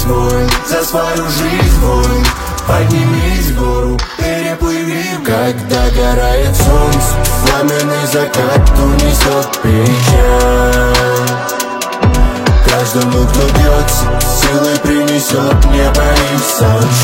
свой, за свою жизнь бой. Поднимись в гору, переплыви. Когда горает солнце, пламенный закат унесет печаль. Каждому, кто бьется, силой принесет небо и sunshine.